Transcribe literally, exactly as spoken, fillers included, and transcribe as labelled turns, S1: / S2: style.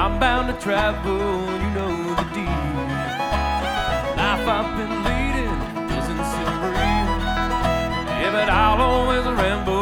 S1: I'm bound to travel, you know the deal. Life I've been leading doesn't seem real. Yeah, but I'll always ramble